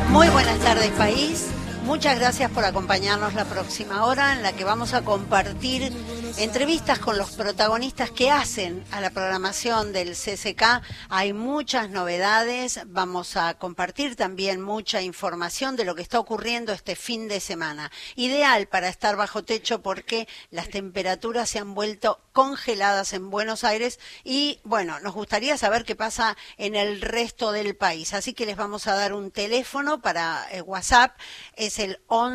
Muy buenas tardes, país. Muchas gracias por acompañarnos la próxima hora en la que vamos a compartir entrevistas con los protagonistas que hacen a la programación del CCK. Hay muchas novedades, vamos a compartir también mucha información de lo que está ocurriendo este fin de semana. Ideal para estar bajo techo porque las temperaturas se han vuelto congeladas en Buenos Aires y, bueno, nos gustaría saber qué pasa en el resto del país. Así que les vamos a dar un teléfono para WhatsApp, es el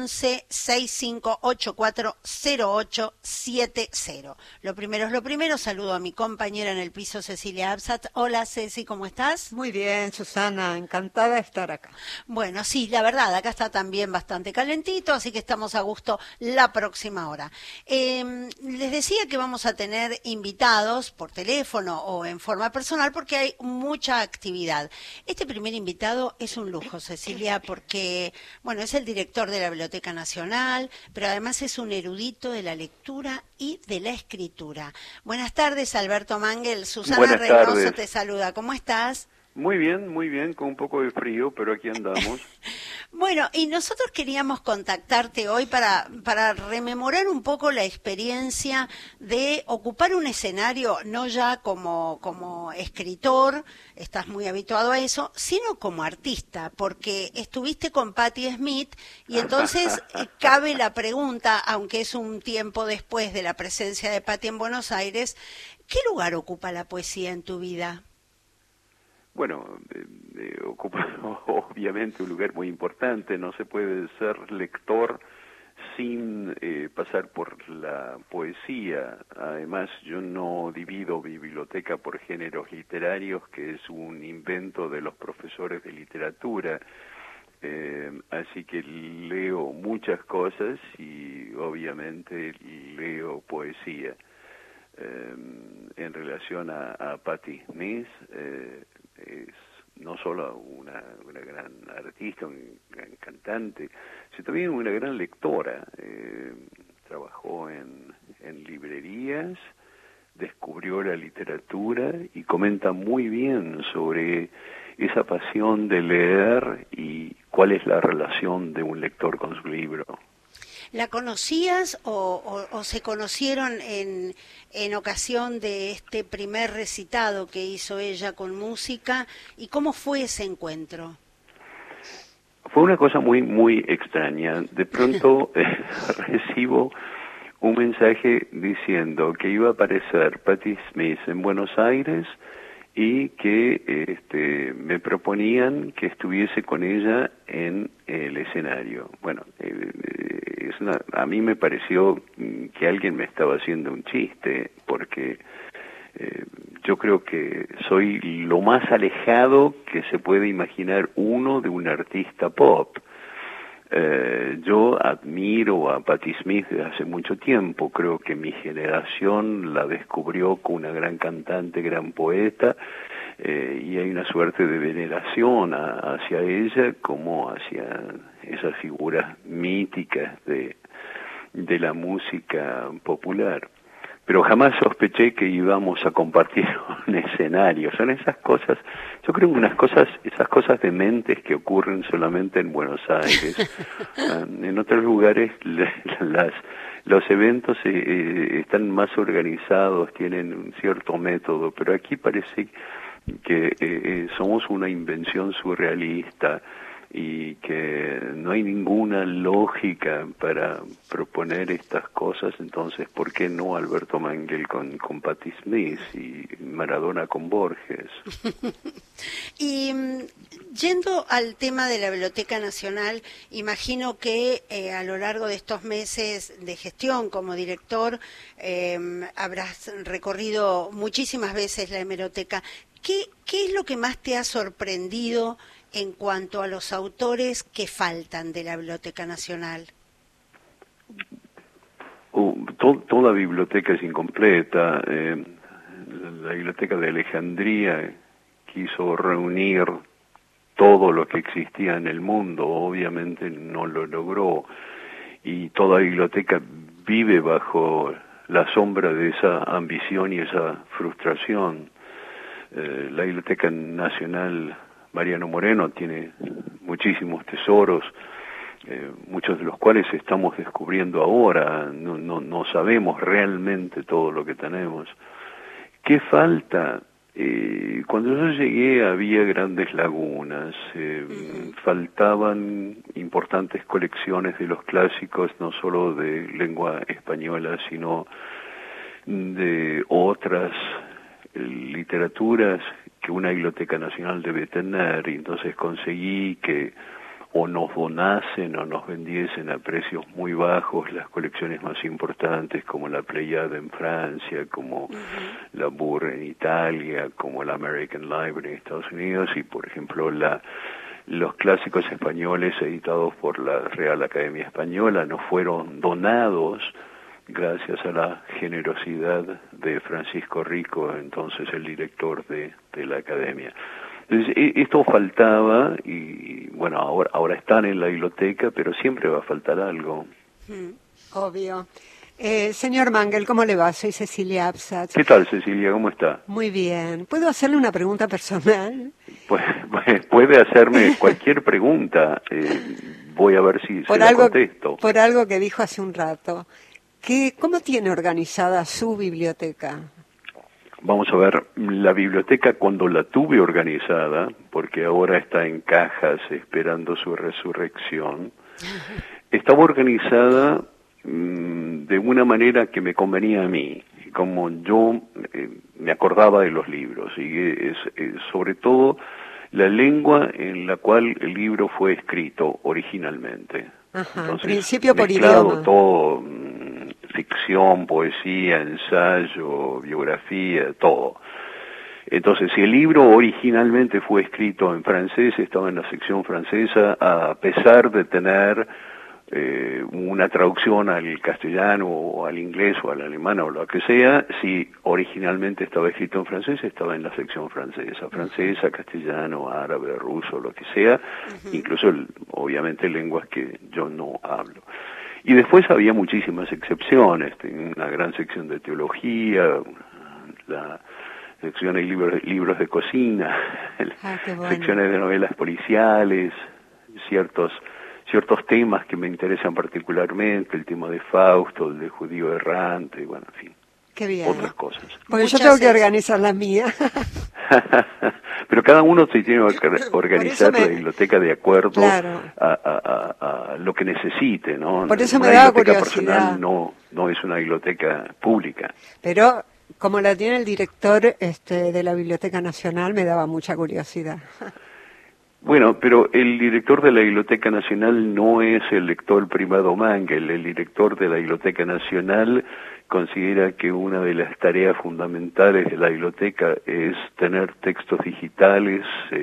11-6584-0870. Lo primero es lo primero, saludo a mi compañera en el piso, Cecilia Absat. Hola Ceci, ¿cómo estás? Muy bien, Susana, encantada de estar acá. Bueno, sí, la verdad, acá está también bastante calentito, así que estamos a gusto la próxima hora. Les decía que vamos a tener invitados por teléfono o en forma personal porque hay mucha actividad. Este primer invitado es un lujo, Cecilia, porque, bueno, es el director de la Biblioteca Nacional, pero además es un erudito de la lectura y de la escritura. Buenas tardes, Alberto Mangel. Susana Reynoso te saluda. ¿Cómo estás? Muy bien, con un poco de frío, pero aquí andamos. Bueno, y nosotros queríamos contactarte hoy para rememorar un poco la experiencia de ocupar un escenario, no ya como escritor, estás muy habituado a eso, sino como artista, porque estuviste con Patti Smith y entonces cabe la pregunta, aunque es un tiempo después de la presencia de Patti en Buenos Aires, ¿qué lugar ocupa la poesía en tu vida? Bueno, ocupa obviamente un lugar muy importante, no se puede ser lector sin pasar por la poesía. Además, yo no divido mi biblioteca por géneros literarios, que es un invento de los profesores de literatura, así que leo muchas cosas y obviamente leo poesía. En relación a Patti Smith, es no solo una gran artista, una gran cantante, sino también una gran lectora. Trabajó en librerías, descubrió la literatura y comenta muy bien sobre esa pasión de leer y cuál es la relación de un lector con su libro. ¿La conocías o se conocieron en ocasión de este primer recitado que hizo ella con música? ¿Y cómo fue ese encuentro? Fue una cosa muy extraña. De pronto recibo un mensaje diciendo que iba a aparecer Patti Smith en Buenos Aires y que me proponían que estuviese con ella en el escenario. Bueno, a mí me pareció que alguien me estaba haciendo un chiste, porque yo creo que soy lo más alejado que se puede imaginar uno de un artista pop. Yo admiro a Patti Smith desde hace mucho tiempo, creo que mi generación la descubrió como una gran cantante, gran poeta, y hay una suerte de veneración hacia ella como hacia esas figuras míticas de la música popular. Pero jamás sospeché que íbamos a compartir un escenario. Son esas cosas, yo creo que esas cosas dementes que ocurren solamente en Buenos Aires. En otros lugares los eventos están más organizados, tienen un cierto método, pero aquí parece que somos una invención surrealista y que no hay ninguna lógica para proponer estas cosas. Entonces, ¿por qué no Alberto Mangel con Patti Smith y Maradona con Borges? Y yendo al tema de la Biblioteca Nacional, imagino que a lo largo de estos meses de gestión como director habrás recorrido muchísimas veces la hemeroteca. ¿Qué es lo que más te ha sorprendido en cuanto a los autores que faltan de la Biblioteca Nacional? Toda biblioteca es incompleta. La Biblioteca de Alejandría quiso reunir todo lo que existía en el mundo, obviamente no lo logró, y toda biblioteca vive bajo la sombra de esa ambición y esa frustración. La Biblioteca Nacional Mariano Moreno tiene muchísimos tesoros, muchos de los cuales estamos descubriendo ahora, no sabemos realmente todo lo que tenemos. ¿Qué falta? Cuando yo llegué había grandes lagunas, faltaban importantes colecciones de los clásicos, no solo de lengua española, sino de otras literaturas que una biblioteca nacional debe tener, y entonces conseguí que o nos donasen o nos vendiesen a precios muy bajos las colecciones más importantes, como la Pléiade en Francia, como la Burre en Italia, como la American Library en Estados Unidos, y por ejemplo los clásicos españoles editados por la Real Academia Española nos fueron donados gracias a la generosidad de Francisco Rico, entonces el director de la Academia. Entonces, esto faltaba y bueno, ahora están en la biblioteca, pero siempre va a faltar algo. Obvio. Señor Mangel, ¿cómo le va? Soy Cecilia Absatz. ¿Qué tal, Cecilia? ¿Cómo está? Muy bien. ¿Puedo hacerle una pregunta personal? Pues puede hacerme cualquier pregunta. Voy a ver si se la contesto. Por algo que dijo hace un rato. ¿Cómo tiene organizada su biblioteca? Vamos a ver, la biblioteca cuando la tuve organizada, porque ahora está en cajas esperando su resurrección, estaba organizada de una manera que me convenía a mí, como yo me acordaba de los libros, y sobre todo la lengua en la cual el libro fue escrito originalmente. Ajá, entonces, en principio por mezclado idioma. Todo, ficción, poesía, ensayo, biografía, todo. Entonces, si el libro originalmente fue escrito en francés, estaba en la sección francesa, a pesar de tener una traducción al castellano o al inglés o al alemán o lo que sea, si originalmente estaba escrito en francés, estaba en la sección francesa, castellano, árabe, ruso, lo que sea, incluso obviamente lenguas que yo no hablo. Y después había muchísimas excepciones, una gran sección de teología, la sección de libros de cocina, secciones de novelas policiales, ciertos temas que me interesan particularmente, el tema de Fausto, el de Judío Errante, bueno, en fin. Qué bien. Otras cosas. Porque yo tengo que organizar la mía. Pero cada uno se tiene que organizar la biblioteca de acuerdo claro. a lo que necesite, ¿no? Por eso una me da biblioteca curiosidad. personal no es una biblioteca pública. Pero como la tiene el director de la Biblioteca Nacional, me daba mucha curiosidad. Bueno, pero el director de la Biblioteca Nacional no es el lector privado Mangel. El director de la Biblioteca Nacional considera que una de las tareas fundamentales de la biblioteca es tener textos digitales,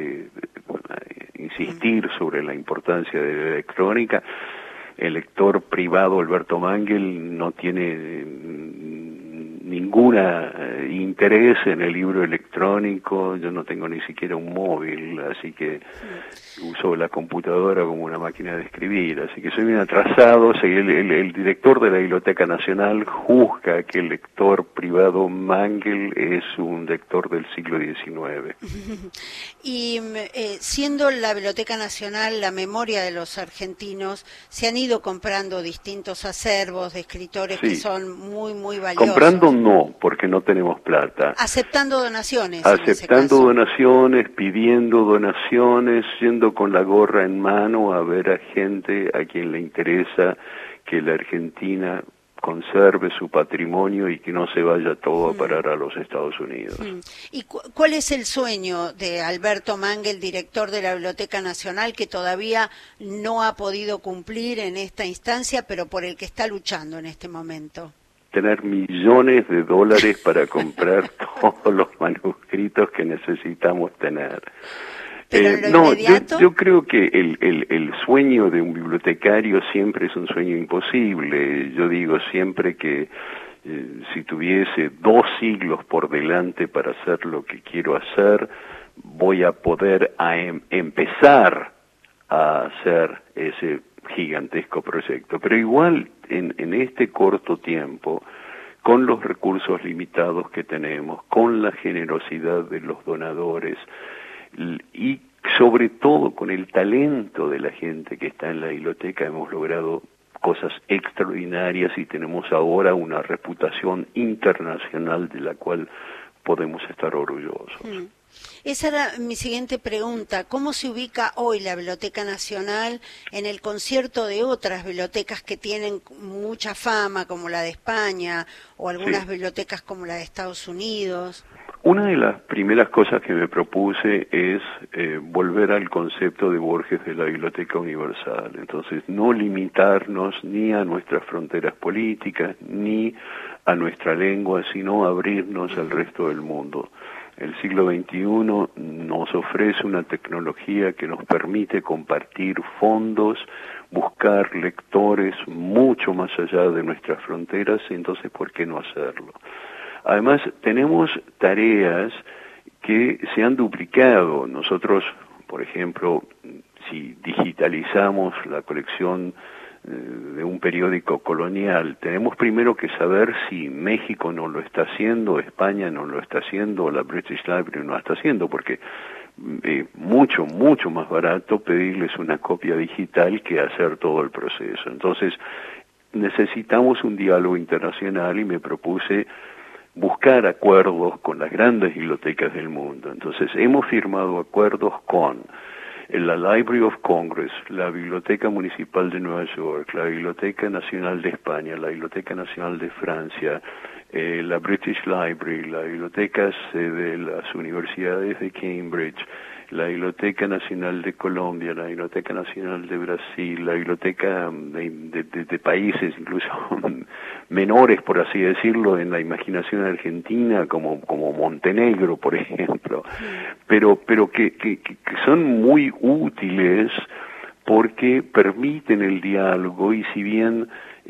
insistir sobre la importancia de la electrónica. El lector privado Alberto Mangel no tiene ningún interés en el libro electrónico. Yo no tengo ni siquiera un móvil, así que uso la computadora como una máquina de escribir, así que soy bien atrasado. El director de la Biblioteca Nacional juzga que el lector privado Mangel es un lector del siglo XIX. Y siendo la Biblioteca Nacional la memoria de los argentinos, se han ido comprando distintos acervos de escritores que son muy, muy valiosos. Comprando no, porque no tenemos plata. Aceptando donaciones. Aceptando donaciones, pidiendo donaciones, yendo con la gorra en mano a ver a gente a quien le interesa que la Argentina conserve su patrimonio y que no se vaya todo a parar a los Estados Unidos. ¿Y cuál es el sueño de Alberto Mangel, director de la Biblioteca Nacional, que todavía no ha podido cumplir en esta instancia, pero por el que está luchando en este momento? Tener millones de dólares para comprar todos los manuscritos que necesitamos tener. No, yo creo que el sueño de un bibliotecario siempre es un sueño imposible. Yo digo siempre que si tuviese 2 siglos por delante para hacer lo que quiero hacer, voy a poder empezar a hacer ese gigantesco proyecto. Pero igual, en este corto tiempo, con los recursos limitados que tenemos, con la generosidad de los donadores, y sobre todo con el talento de la gente que está en la biblioteca hemos logrado cosas extraordinarias y tenemos ahora una reputación internacional de la cual podemos estar orgullosos. Esa era mi siguiente pregunta. ¿Cómo se ubica hoy la Biblioteca Nacional en el concierto de otras bibliotecas que tienen mucha fama, como la de España, o algunas bibliotecas como la de Estados Unidos? Una de las primeras cosas que me propuse es volver al concepto de Borges de la Biblioteca Universal. Entonces, no limitarnos ni a nuestras fronteras políticas, ni a nuestra lengua, sino abrirnos al resto del mundo. El siglo XXI nos ofrece una tecnología que nos permite compartir fondos, buscar lectores mucho más allá de nuestras fronteras, entonces, ¿por qué no hacerlo? Además, tenemos tareas que se han duplicado. Nosotros, por ejemplo, si digitalizamos la colección de un periódico colonial, tenemos primero que saber si México no lo está haciendo, España no lo está haciendo, o la British Library no lo está haciendo, porque mucho más barato pedirles una copia digital que hacer todo el proceso. Entonces, necesitamos un diálogo internacional y me propuse buscar acuerdos con las grandes bibliotecas del mundo. Entonces, hemos firmado acuerdos con la Library of Congress, la Biblioteca Municipal de Nueva York, la Biblioteca Nacional de España, la Biblioteca Nacional de Francia, la British Library, las bibliotecas de las universidades de Cambridge, la Biblioteca Nacional de Colombia, la Biblioteca Nacional de Brasil, la biblioteca de países incluso menores, por así decirlo, en la imaginación argentina, como Montenegro, por ejemplo, pero que son muy útiles porque permiten el diálogo y si bien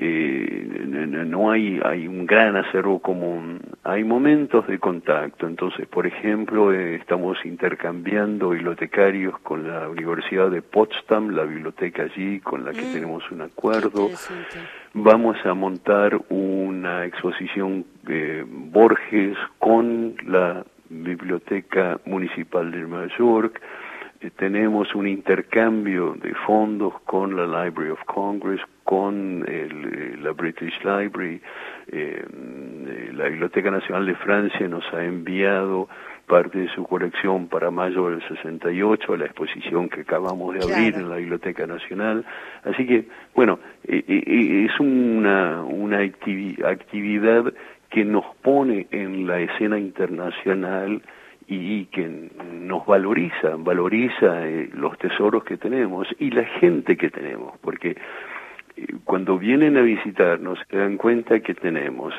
no hay un gran acervo común, hay momentos de contacto. Entonces, por ejemplo, estamos intercambiando bibliotecarios con la Universidad de Potsdam, la biblioteca allí con la que tenemos un acuerdo. Vamos a montar una exposición Borges con la Biblioteca Municipal de Nueva York. Tenemos un intercambio de fondos con la Library of Congress, con la British Library. La Biblioteca Nacional de Francia nos ha enviado parte de su colección para mayo del 68 a la exposición que acabamos de abrir en la Biblioteca Nacional. Así que, bueno, es una actividad que nos pone en la escena internacional y que nos valoriza los tesoros que tenemos y la gente que tenemos, porque cuando vienen a visitarnos se dan cuenta que tenemos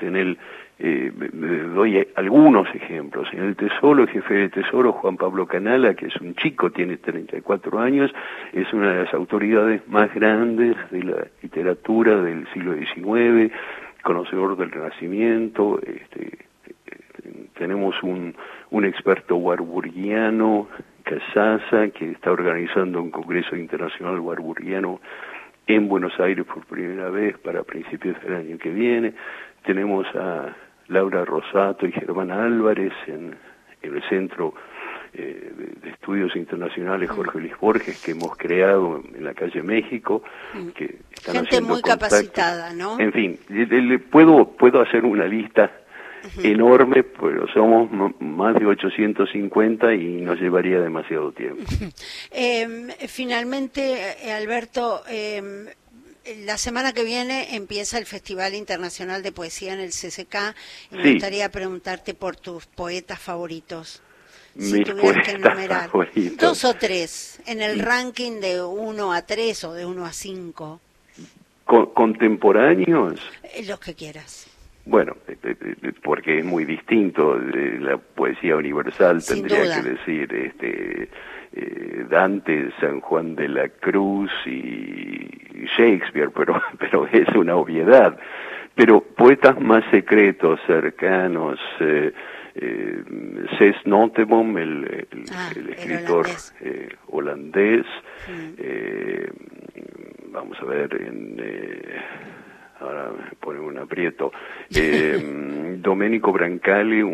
doy algunos ejemplos. En el Tesoro, el jefe de Tesoro, Juan Pablo Canala, que es un chico, tiene 34 años, es una de las autoridades más grandes de la literatura del siglo XIX, conocedor del Renacimiento. Tenemos un experto warburgiano, Casasa, que está organizando un congreso internacional warburgiano en Buenos Aires por primera vez para principios del año que viene. Tenemos a Laura Rosato y Germán Álvarez en el Centro de Estudios Internacionales Jorge Luis Borges, que hemos creado en la calle México, que están gente haciendo muy contacto. Capacitada, ¿no? En fin, puedo hacer una lista enorme, pero somos más de 850 y nos llevaría demasiado tiempo. Finalmente, Alberto, la semana que viene empieza el Festival Internacional de Poesía en el CCK y me gustaría preguntarte por tus poetas favoritos. Si Mis tuvieras que enumerar favoritos. 2 o 3 en el ranking de 1 a 3 o de 1 a 5. ¿Contemporáneos? Los que quieras. Bueno, porque es muy distinto de la poesía universal, Sin tendría duda. que decir Dante, San Juan de la Cruz y Shakespeare, pero es una obviedad. Pero poetas más secretos, cercanos, Cés Nottebohm, el escritor holandés, vamos a ver, ahora me pone un aprieto, Domenico Brancali, un poeta italiano,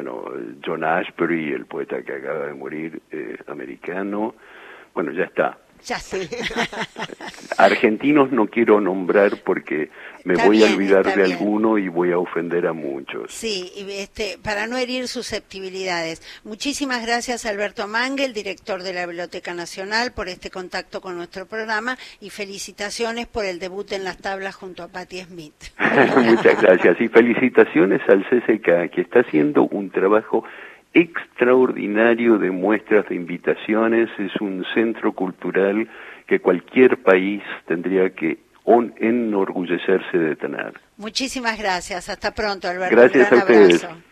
bueno, John Ashbery, el poeta que acaba de morir, americano. Bueno, ya está. Ya sé. Argentinos no quiero nombrar porque me Está voy bien, a olvidar está de bien. alguno y voy a ofender a muchos. Sí, para no herir susceptibilidades. Muchísimas gracias, Alberto Mangel, director de la Biblioteca Nacional, por este contacto con nuestro programa, y felicitaciones por el debut en las tablas junto a Patti Smith. Muchas gracias y felicitaciones al CCK, que está haciendo un trabajo extraordinario de muestras, de invitaciones. Es un centro cultural que cualquier país tendría que enorgullecerse de tener. Muchísimas gracias. Hasta pronto, Alberto. Gracias Un a gran ustedes. abrazo.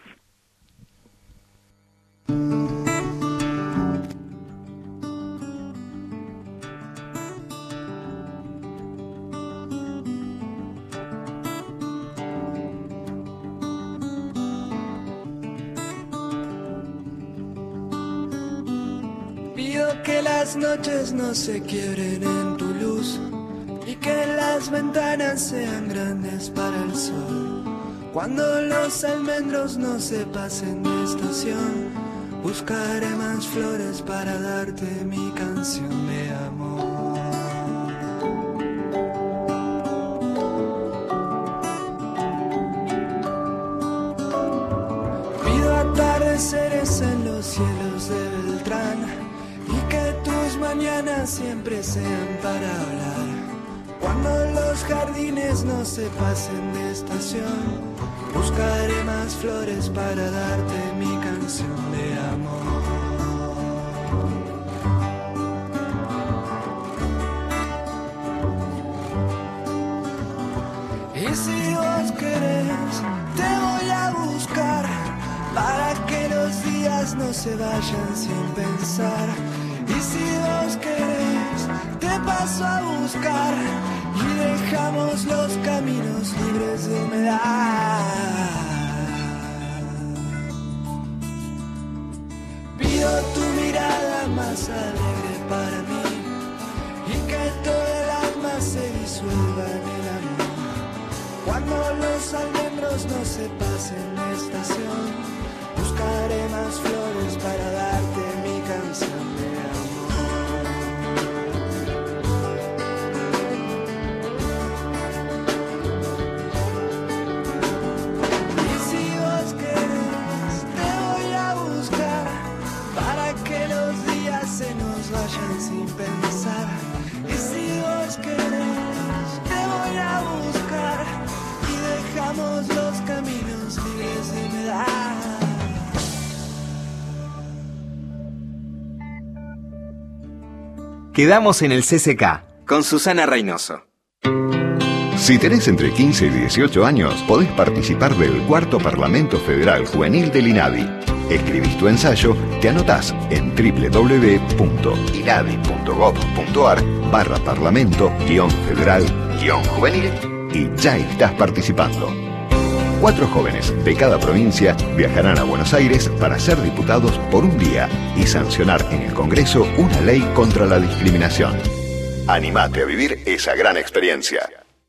Pido que las noches no se quiebren en tu luz y que las ventanas sean grandes para el sol. Cuando los almendros no se pasen de estación, buscaré más flores para darte mi canción de amor. Pido atardeceres en los cielos de Beltrán y que tus mañanas siempre sean para hablar. Cuando los jardines no se pasen de estación, buscaré más flores para darte mi canción de amor. Y si vos querés, te voy a buscar para que los días no se vayan sin pensar. Y si vos querés, te paso a buscar y dejamos los caminos libres de humedad. Pido tu mirada más alegre para mí y que todo el alma se disuelva en el amor. Cuando los almendros no se pasen de estación, buscaré más flores para darte mi canción de amor. Y si vos querés, te voy a buscar para que los días se nos vayan sin pensar. Y si vos querés, te voy a buscar y dejamos los caminos libres de humedad. Quedamos en el CCK con Susana Reynoso. Si tenés entre 15 y 18 años, podés participar del Cuarto Parlamento Federal Juvenil del INADI. Escribís tu ensayo, te anotás en www.inadi.gov.ar/parlamento-federal-juvenil y ya estás participando. 4 jóvenes de cada provincia viajarán a Buenos Aires para ser diputados por un día y sancionar en el Congreso una ley contra la discriminación. Animate a vivir esa gran experiencia.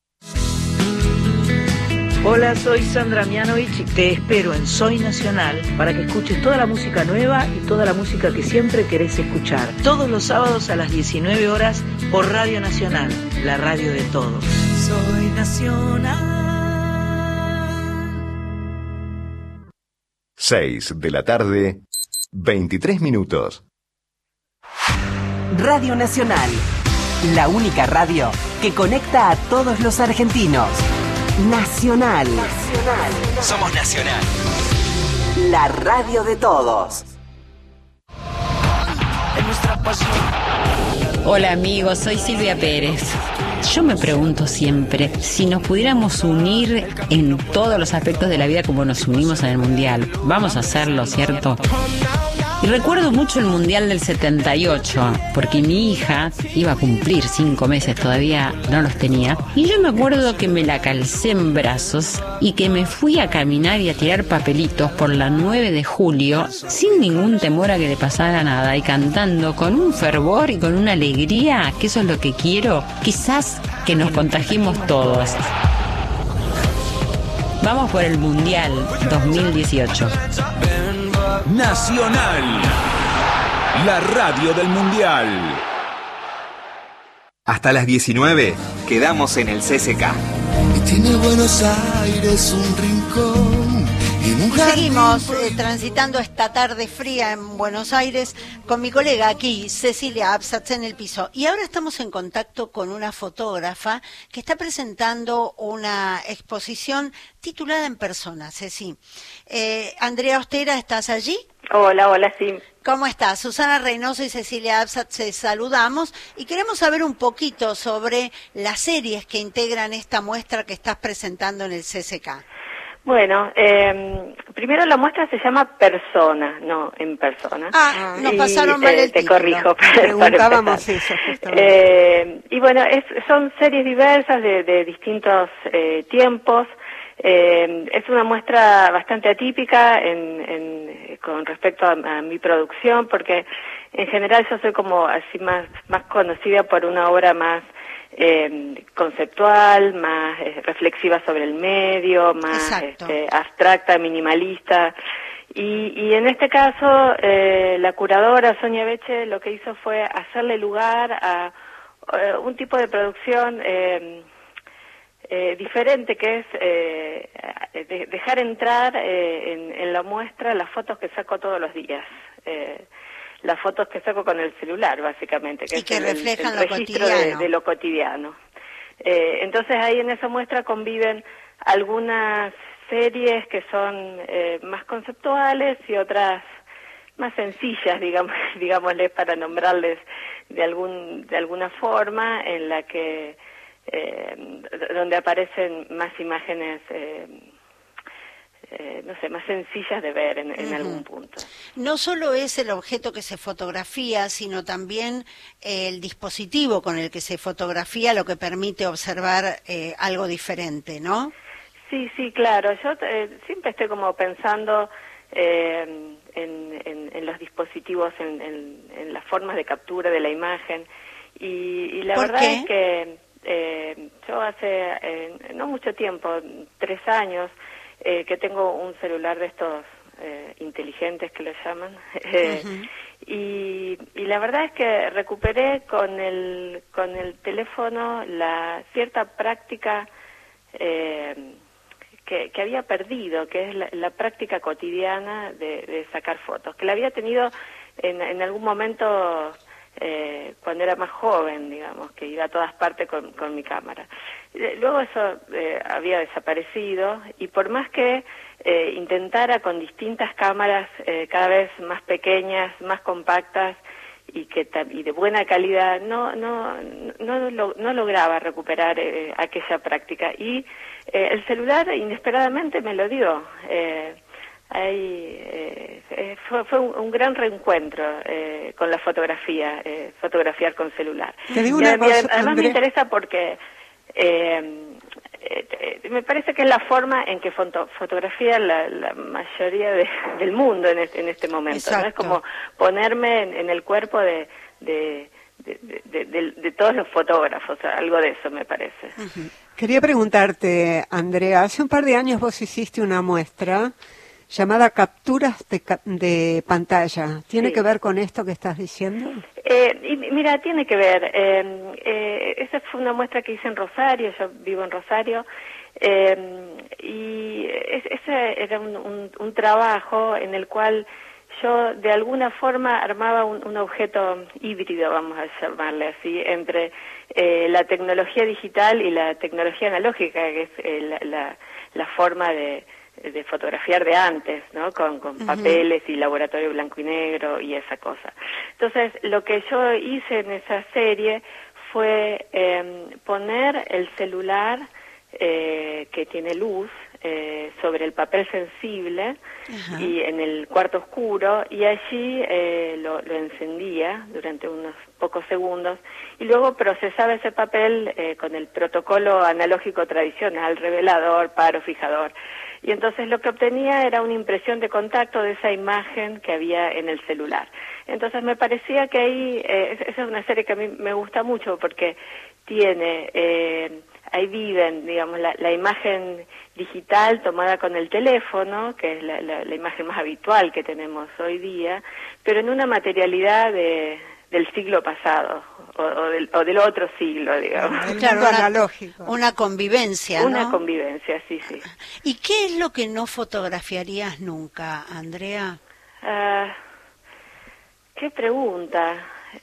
Hola, soy Sandra Mianovich y te espero en Soy Nacional para que escuches toda la música nueva y toda la música que siempre querés escuchar. Todos los sábados a las 19 horas por Radio Nacional, la radio de todos. Soy nacional. 6 de la tarde, 23 minutos. Radio Nacional, la única radio que conecta a todos los argentinos. Nacional. Somos Nacional. La radio de todos. Hola amigos, soy Silvia Pérez. Yo me pregunto siempre, si nos pudiéramos unir en todos los aspectos de la vida como nos unimos en el Mundial, vamos a hacerlo, ¿cierto? Y recuerdo mucho el Mundial del 78, porque mi hija iba a cumplir 5 meses, todavía no los tenía, y yo me acuerdo que me la calcé en brazos y que me fui a caminar y a tirar papelitos por la 9 de julio sin ningún temor a que le pasara nada y cantando con un fervor y con una alegría, que eso es lo que quiero, quizás que nos contagiemos todos. Vamos por el Mundial 2018. Nacional, la radio del Mundial. Hasta las 19 quedamos en el CCK. Y tiene Buenos Aires un rincón y un jardín. Seguimos transitando esta tarde fría en Buenos Aires con mi colega aquí, Cecilia Absatz, en el piso. Y ahora estamos en contacto con una fotógrafa que está presentando una exposición titulada En Persona, Ceci. Andrea Ostera, ¿estás allí? Hola, sí. ¿Cómo estás? Susana Reynoso y Cecilia Absatz, te saludamos y queremos saber un poquito sobre las series que integran esta muestra que estás presentando en el CCK. Bueno, primero la muestra se llama Persona, no En Persona. Nos pasaron mal el título. Te corrijo. Preguntábamos eso justamente. Y bueno, son series diversas de distintos tiempos. Es una muestra bastante atípica con respecto a mi producción, porque en general yo soy como así más conocida por una obra más conceptual, más reflexiva sobre el medio, más abstracta, minimalista. Y en este caso, la curadora Sonia Beche lo que hizo fue hacerle lugar a un tipo de producción diferente, que es dejar entrar en la muestra las fotos que saco todos los días, las fotos que saco con el celular, básicamente, que reflejan el registro de lo cotidiano. Entonces ahí en esa muestra conviven algunas series que son más conceptuales y otras más sencillas, digámosle, para nombrarles de alguna forma, en la que donde aparecen más imágenes más sencillas de ver en algún punto. No solo es el objeto que se fotografía, sino también el dispositivo con el que se fotografía, lo que permite observar algo diferente, ¿no? Sí, claro. Yo siempre estoy como pensando en los dispositivos, en las formas de captura de la imagen, y la verdad es que yo hace no mucho tiempo, 3 años, que tengo un celular de estos inteligentes que lo llaman, y la verdad es que recuperé con el teléfono la cierta práctica que había perdido, que es la práctica cotidiana de sacar fotos, que la había tenido en algún momento cuando era más joven, digamos, que iba a todas partes con mi cámara. Luego eso había desaparecido, y por más que intentara con distintas cámaras cada vez más pequeñas, más compactas y de buena calidad, no lograba recuperar aquella práctica, y el celular inesperadamente me lo dio. Fue un gran reencuentro con la fotografía, fotografiar con celular. Te digo una cosa, además Andrea, me interesa porque me parece que es la forma en que fotografía la mayoría del mundo en este momento, ¿no? Es como ponerme en el cuerpo de todos los fotógrafos, algo de eso me parece. Quería preguntarte, Andrea, hace un par de años vos hiciste una muestra llamada Capturas de Pantalla. ¿Tiene que ver con esto que estás diciendo? Mira, tiene que ver. Esa fue una muestra que hice en Rosario, yo vivo en Rosario, y ese era un trabajo en el cual yo de alguna forma armaba un objeto híbrido, vamos a llamarle así, entre la tecnología digital y la tecnología analógica, que es la forma de fotografiar de antes, ¿no? Con papeles y laboratorio blanco y negro y esa cosa. Entonces, lo que yo hice en esa serie fue poner el celular que tiene luz sobre el papel sensible y en el cuarto oscuro, y allí lo encendía durante unos pocos segundos y luego procesaba ese papel con el protocolo analógico tradicional, revelador, paro, fijador. Y entonces lo que obtenía era una impresión de contacto de esa imagen que había en el celular. Entonces me parecía que ahí, esa es una serie que a mí me gusta mucho porque tiene ahí viven, digamos, la imagen digital tomada con el teléfono, que es la imagen más habitual que tenemos hoy día, pero en una materialidad del siglo pasado, o del otro siglo, digamos. Claro, analógico. Una convivencia, ¿no? Una convivencia, sí. ¿Y qué es lo que no fotografiarías nunca, Andrea? Qué pregunta.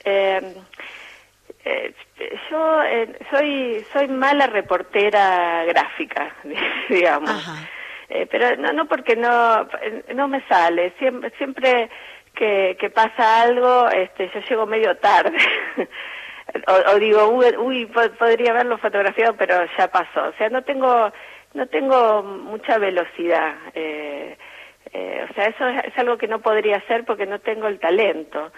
Yo soy mala reportera gráfica, digamos. Pero no porque no me sale. Siempre que pasa algo, yo llego medio tarde. o digo, uy, podría haberlo fotografiado, pero ya pasó. O sea, no tengo mucha velocidad. O sea, eso es algo que no podría hacer porque no tengo el talento.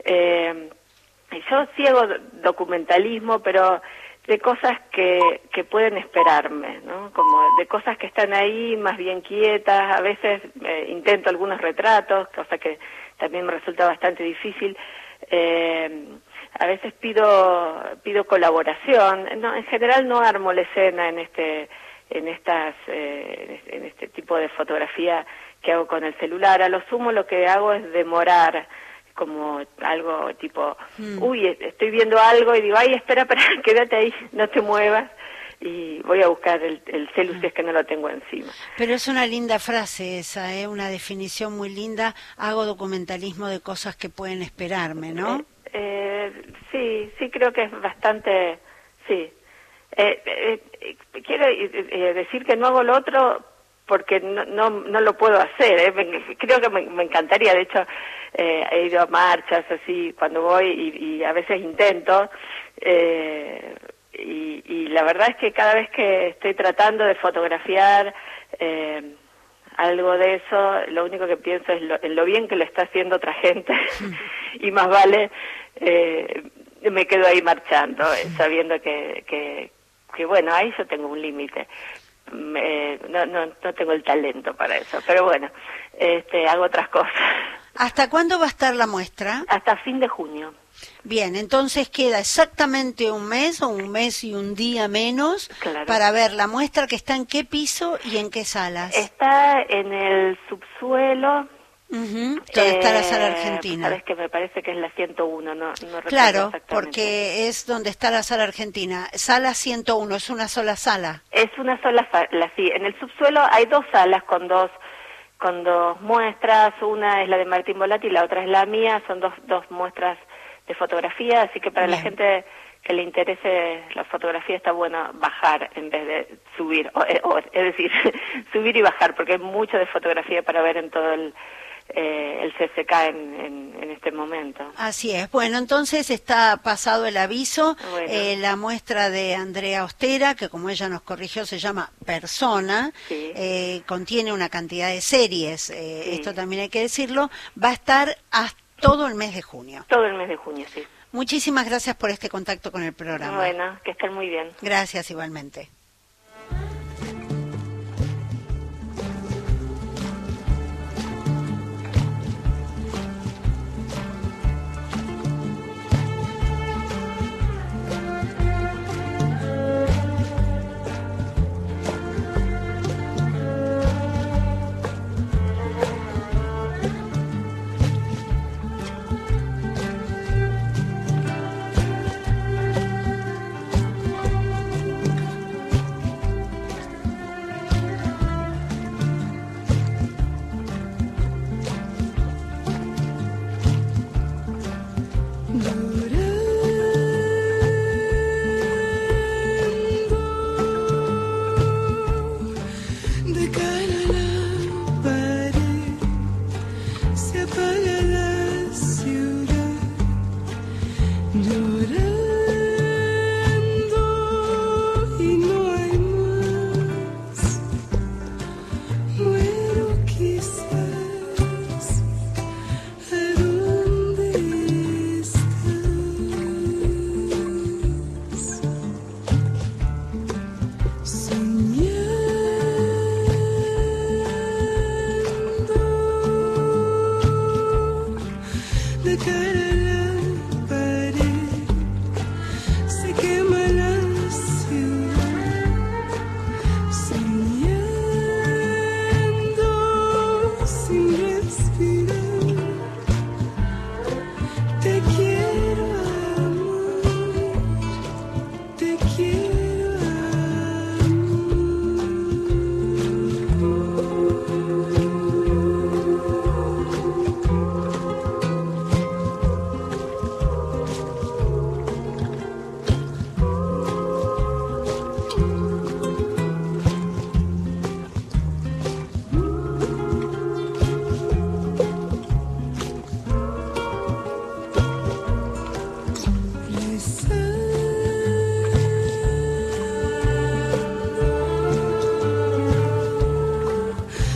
Yo sí hago documentalismo, pero de cosas que pueden esperarme, ¿no? Como de cosas que están ahí más bien quietas. A veces intento algunos retratos, cosa que también me resulta bastante difícil. A veces pido colaboración. No, en general no armo la escena en este tipo de fotografía que hago con el celular. A lo sumo lo que hago es demorar, como algo tipo, uy, estoy viendo algo y digo, ay, espera, quédate ahí, no te muevas, y voy a buscar el celu si es que no lo tengo encima. Pero es una linda frase esa, una definición muy linda. Hago documentalismo de cosas que pueden esperarme, ¿no? Sí, creo que es bastante, sí. Quiero decir que no hago lo otro porque no lo puedo hacer. Creo que me encantaría. De hecho, he ido a marchas así cuando voy y a veces intento. Y la verdad es que cada vez que estoy tratando de fotografiar algo de eso, lo único que pienso es en lo bien que lo está haciendo otra gente. Y más vale me quedo ahí marchando, sabiendo que bueno, ahí yo tengo un límite. No tengo el talento para eso, pero bueno, hago otras cosas. ¿Hasta cuándo va a estar la muestra? Hasta fin de junio. Bien, entonces queda exactamente un mes o un mes y un día menos, claro, para ver la muestra, que está en qué piso y en qué salas. Está en el subsuelo. Donde está la sala argentina. Sabes que me parece que es la 101, no recuerdo. Claro, exactamente. Porque es donde está la sala argentina. Sala 101, es una sola sala. Es una sola sala, sí. En el subsuelo hay dos salas con dos muestras. Una es la de Martín Volati y la otra es la mía. Son dos muestras de fotografía, así que para la gente que le interese la fotografía está bueno bajar en vez de subir. Es decir, subir y bajar, porque hay mucho de fotografía para ver en todo el CCK en este momento. Así es. Bueno, entonces está pasado el aviso. Bueno. La muestra de Andrea Ostera, que como ella nos corrigió se llama Persona, sí, contiene una cantidad de series, sí, esto también hay que decirlo, va a estar hasta todo el mes de junio. Todo el mes de junio, sí. Muchísimas gracias por este contacto con el programa. Bueno, que estén muy bien. Gracias igualmente.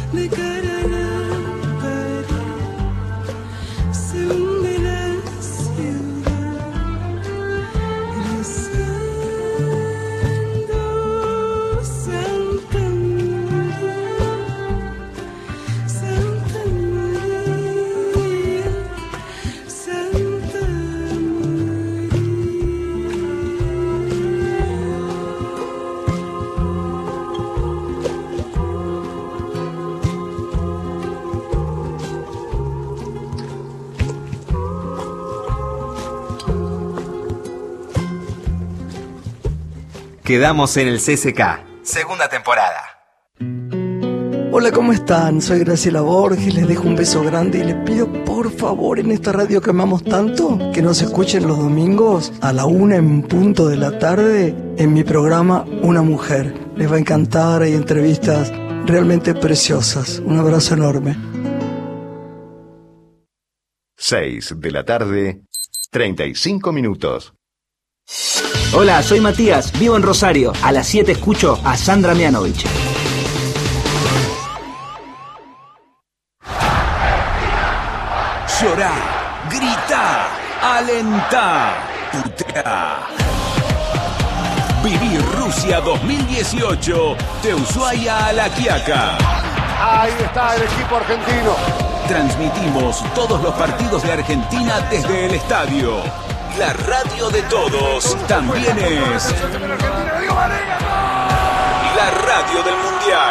de cara a la pared. Se hunde la ciudad, rezando Santa María, Santa María, Santa Quedamos en el CCK, segunda temporada. Hola, ¿cómo están? Soy Graciela Borges, les dejo un beso grande y les pido por favor en esta radio que amamos tanto, que nos escuchen los domingos a la 1 en punto de la tarde en mi programa Una Mujer. Les va a encantar, hay entrevistas realmente preciosas. Un abrazo enorme. 6 de la tarde, 35 minutos. Hola, soy Matías, vivo en Rosario. A las 7 escucho a Sandra Mianovich. Llorá, grita, alentá, putea. Viví Rusia 2018 de Ushuaia a La Quiaca. Ahí está el equipo argentino. Transmitimos todos los partidos de Argentina desde el estadio. La radio de todos también es la radio del Mundial.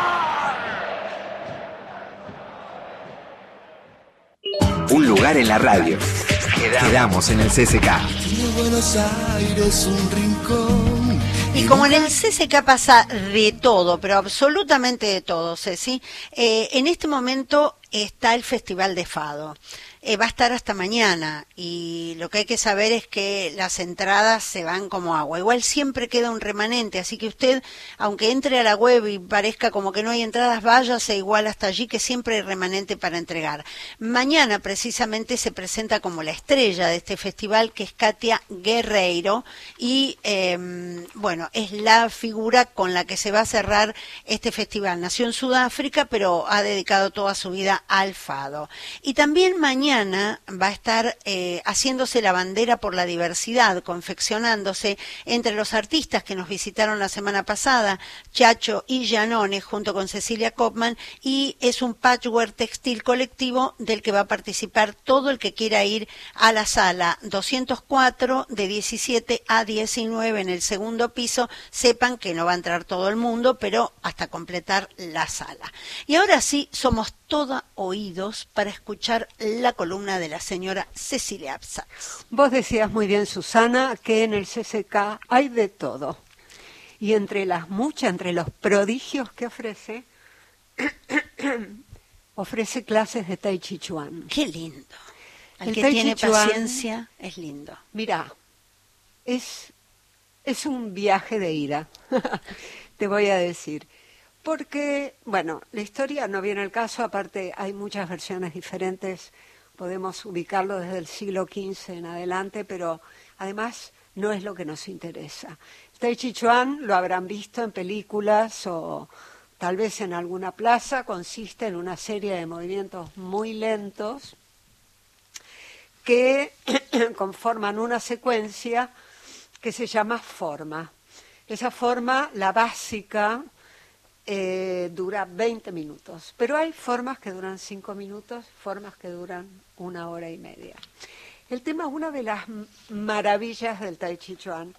Un lugar en la radio. Quedamos en el CCK. Buenos Aires, un rincón. Y como en el CCK pasa de todo, pero absolutamente de todo, Ceci, en este momento está el Festival de Fado. Va a estar hasta mañana y lo que hay que saber es que las entradas se van como agua. Igual siempre queda un remanente, así que usted, aunque entre a la web y parezca como que no hay entradas, váyase igual hasta allí, que siempre hay remanente para entregar. Mañana precisamente se presenta como la estrella de este festival, que es Katia Guerreiro, y bueno, es la figura con la que se va a cerrar este festival. Nació en Sudáfrica, pero ha dedicado toda su vida al fado. Y también mañana va a estar haciéndose la bandera por la diversidad, confeccionándose entre los artistas que nos visitaron la semana pasada, Chacho y Giannone, junto con Cecilia Kopman, y es un patchwork textil colectivo del que va a participar todo el que quiera ir a la sala 204 de 17 a 19 en el segundo piso. Sepan que no va a entrar todo el mundo, pero hasta completar la sala. Y ahora sí, somos toda oídos para escuchar la columna de la señora Cecilia Absatz. Vos decías muy bien, Susana, que en el CCK hay de todo. Y entre los prodigios que ofrece, ofrece clases de Tai Chi Chuan. ¡Qué lindo! El que tiene paciencia es lindo. Mirá, es un viaje de ida, te voy a decir. Porque, bueno, la historia no viene al caso, aparte hay muchas versiones diferentes, podemos ubicarlo desde el siglo XV en adelante, pero además no es lo que nos interesa. Tai Chi Chuan lo habrán visto en películas o tal vez en alguna plaza, consiste en una serie de movimientos muy lentos que conforman una secuencia que se llama forma. Esa forma, la básica, dura 20 minutos, pero hay formas que duran 5 minutos, formas que duran 1 hora y media. El tema, una de las maravillas del Tai Chi Chuan,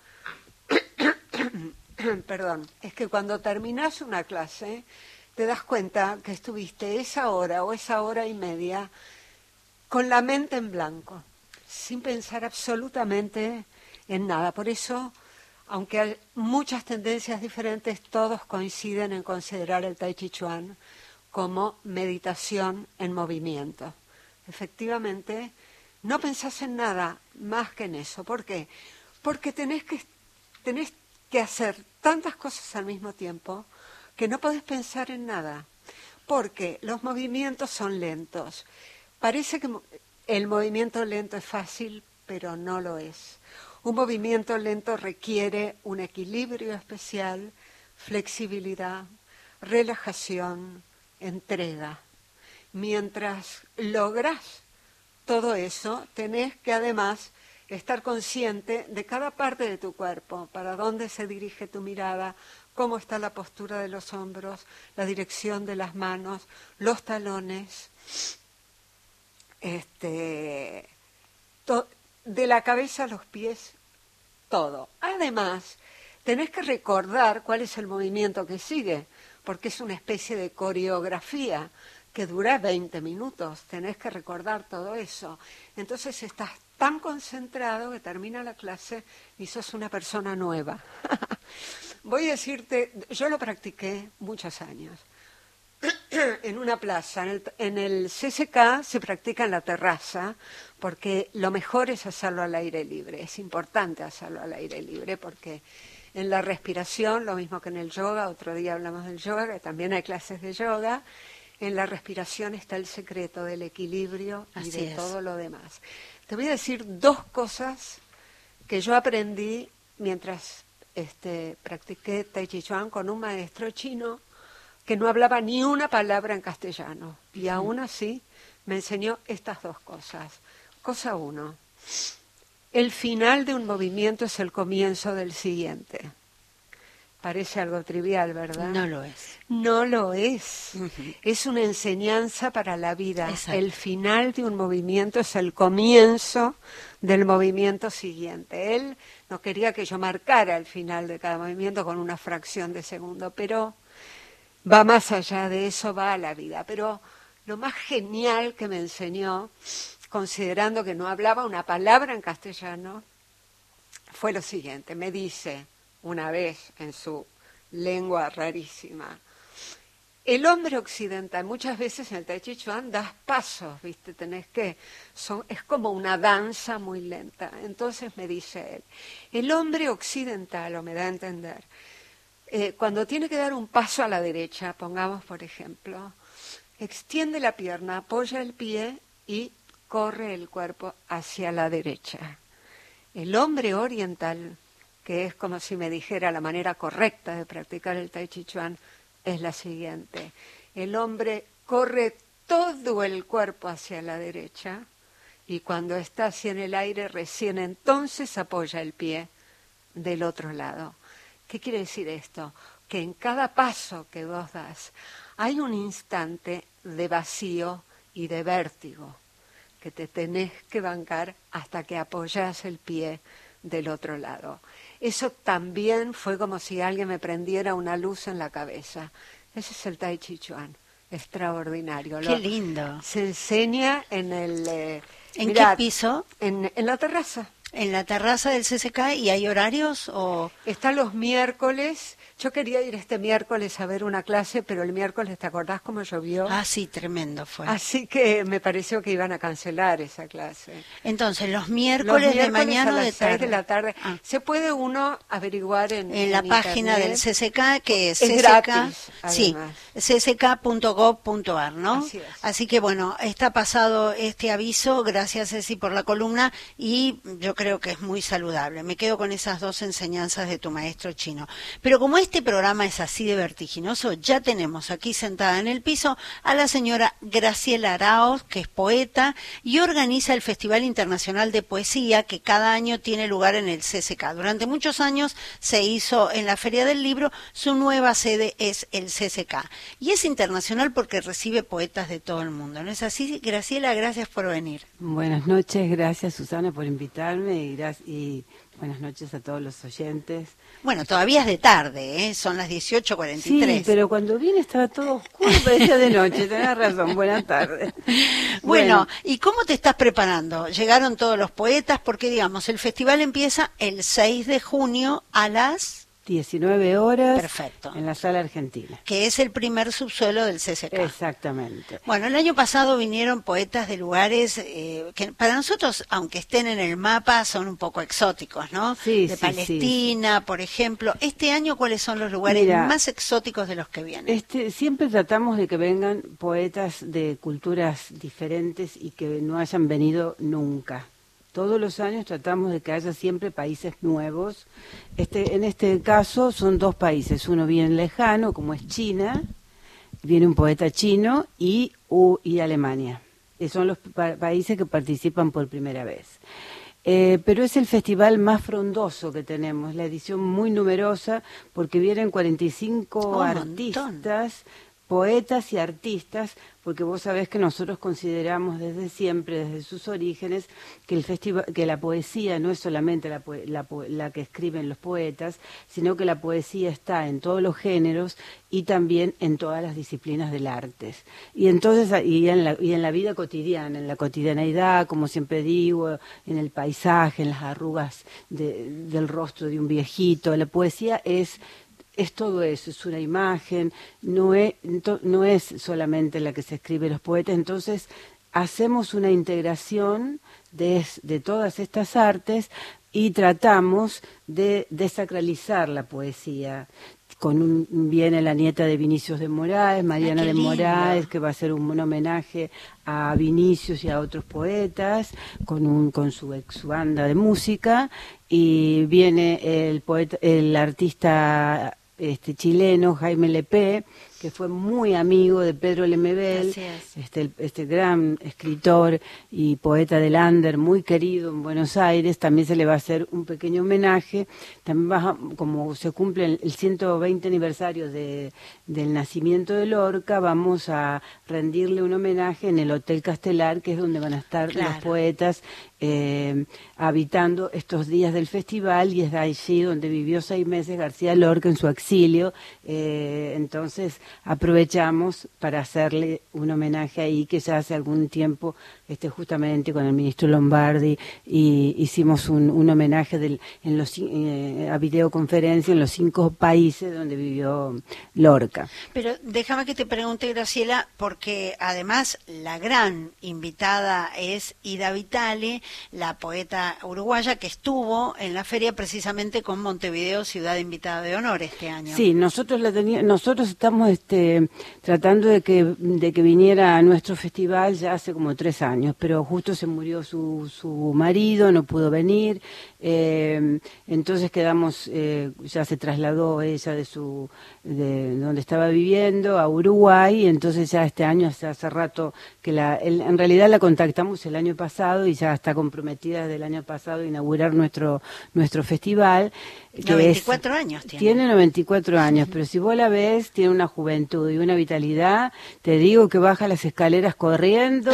perdón, es que cuando terminas una clase te das cuenta que estuviste esa hora o esa hora y media con la mente en blanco, sin pensar absolutamente en nada. Por eso, aunque hay muchas tendencias diferentes, todos coinciden en considerar el Tai Chi Chuan como meditación en movimiento. Efectivamente, no pensás en nada más que en eso. ¿Por qué? Porque tenés que hacer tantas cosas al mismo tiempo que no podés pensar en nada, porque los movimientos son lentos. Parece que el movimiento lento es fácil, pero no lo es. Un movimiento lento requiere un equilibrio especial, flexibilidad, relajación, entrega. Mientras logras todo eso, tenés que además estar consciente de cada parte de tu cuerpo, para dónde se dirige tu mirada, cómo está la postura de los hombros, la dirección de las manos, los talones, de la cabeza a los pies, todo. Además, tenés que recordar cuál es el movimiento que sigue, porque es una especie de coreografía que dura 20 minutos. Tenés que recordar todo eso. Entonces estás tan concentrado que termina la clase y sos una persona nueva. Voy a decirte, yo lo practiqué muchos años. En una plaza, en el CCK se practica en la terraza, porque lo mejor es hacerlo al aire libre. Es importante hacerlo al aire libre, porque en la respiración, lo mismo que en el yoga, otro día hablamos del yoga, que también hay clases de yoga, en la respiración está el secreto del equilibrio y de todo lo demás. Te voy a decir dos cosas que yo aprendí mientras practiqué Tai Chi Chuan con un maestro chino que no hablaba ni una palabra en castellano, y aún así me enseñó estas dos cosas. Cosa uno, el final de un movimiento es el comienzo del siguiente. Parece algo trivial, ¿verdad? No lo es. No lo es. Es una enseñanza para la vida. Exacto. El final de un movimiento es el comienzo del movimiento siguiente. Él no quería que yo marcara el final de cada movimiento con una fracción de segundo, pero va más allá de eso, va a la vida. Pero lo más genial que me enseñó, considerando que no hablaba una palabra en castellano, fue lo siguiente. Me dice una vez en su lengua rarísima, el hombre occidental, muchas veces en el Tai Chi Chuan das pasos, ¿viste? Es como una danza muy lenta. Entonces me dice él, el hombre occidental, o me da a entender, cuando tiene que dar un paso a la derecha, pongamos por ejemplo, extiende la pierna, apoya el pie y corre el cuerpo hacia la derecha. El hombre oriental, que es como si me dijera la manera correcta de practicar el Tai Chi Chuan, es la siguiente. El hombre corre todo el cuerpo hacia la derecha y cuando está así en el aire, recién entonces apoya el pie del otro lado. ¿Qué quiere decir esto? Que en cada paso que vos das hay un instante de vacío y de vértigo que te tenés que bancar hasta que apoyás el pie del otro lado. Eso también fue como si alguien me prendiera una luz en la cabeza. Ese es el Tai Chi Chuan, extraordinario. Qué lindo. Se enseña en el... ¿En qué piso? En la terraza. ¿En la terraza del CCK y hay horarios? O está los miércoles. Yo quería ir este miércoles a ver una clase, pero el miércoles, ¿te acordás cómo llovió? Ah, sí, tremendo fue. Así que me pareció que iban a cancelar esa clase. Entonces, los miércoles de mañana a o las de tarde. 6 de la tarde. Ah. Se puede uno averiguar en la página del CCK, que es CCK, gratis, sí, cck.gov.ar, ¿no? Así que bueno, está pasado este aviso. Gracias, Ceci, por la columna, y yo creo que es muy saludable. Me quedo con esas dos enseñanzas de tu maestro chino. Pero como este programa es así de vertiginoso, ya tenemos aquí sentada en el piso a la señora Graciela Araoz, que es poeta y organiza el Festival Internacional de Poesía, que cada año tiene lugar en el CCK. Durante muchos años se hizo en la Feria del Libro, su nueva sede es el CCK. Y es internacional porque recibe poetas de todo el mundo. ¿No es así, Graciela? Gracias por venir. Buenas noches, gracias Susana por invitarme y buenas noches a todos los oyentes. Bueno, todavía es de tarde, ¿eh? Son las 18:43. Sí, pero cuando vine estaba todo oscuro, parecía de noche, tenés razón, buenas tardes. Bueno, ¿y cómo te estás preparando? ¿Llegaron todos los poetas? Porque, digamos, el festival empieza el 6 de junio a las 19 horas. Perfecto. En la Sala Argentina. Que es el primer subsuelo del CCK. Exactamente. Bueno, el año pasado vinieron poetas de lugares que para nosotros, aunque estén en el mapa, son un poco exóticos, ¿no? Sí, de Palestina, por ejemplo. Este año, ¿cuáles son los lugares más exóticos de los que vienen? Siempre tratamos de que vengan poetas de culturas diferentes y que no hayan venido nunca. Todos los años tratamos de que haya siempre países nuevos. En este caso son dos países, uno bien lejano, como es China, viene un poeta chino y Alemania. Son los países que participan por primera vez. Pero es el festival más frondoso que tenemos, la edición muy numerosa, porque vienen 45 artistas, poetas y artistas, porque vos sabés que nosotros consideramos desde siempre, desde sus orígenes, que el festival, que la poesía no es solamente la que escriben los poetas, sino que la poesía está en todos los géneros y también en todas las disciplinas del arte. Y entonces en la vida cotidiana, en la cotidianeidad, como siempre digo, en el paisaje, en las arrugas del rostro de un viejito, la poesía es todo eso, es una imagen, no es solamente la que se escribe los poetas. Entonces hacemos una integración de todas estas artes y tratamos de desacralizar la poesía. Viene la nieta de Vinicius de Moraes, Mariana de Moraes, que va a hacer un homenaje a Vinicius y a otros poetas con su ex banda de música, y viene el artista chileno Jaime Lepé, que fue muy amigo de Pedro Lemebel, este gran escritor y poeta del under, muy querido en Buenos Aires. También se le va a hacer un pequeño homenaje. También como se cumple el 120 aniversario del nacimiento de Lorca, vamos a rendirle un homenaje en el Hotel Castelar, que es donde van a estar los poetas habitando estos días del festival, y es allí donde vivió 6 meses García Lorca en su exilio. Entonces aprovechamos para hacerle un homenaje ahí, que ya hace algún tiempo justamente con el ministro Lombardi y hicimos un homenaje a videoconferencia en los 5 países donde vivió Lorca. Pero déjame que te pregunte, Graciela, porque además la gran invitada es Ida Vitale, la poeta uruguaya que estuvo en la feria precisamente con Montevideo, ciudad invitada de honor este año. Sí, nosotros estamos tratando de que viniera a nuestro festival ya hace como 3 años, pero justo se murió su marido, no pudo venir, entonces quedamos, ya se trasladó ella de donde estaba viviendo a Uruguay, y entonces ya este año, hace rato que en realidad la contactamos el año pasado y ya está comprometida desde el año pasado a inaugurar nuestro festival. 94 años tiene. Tiene 94 años, pero si vos la ves, tiene una juventud y una vitalidad. Te digo que baja las escaleras corriendo.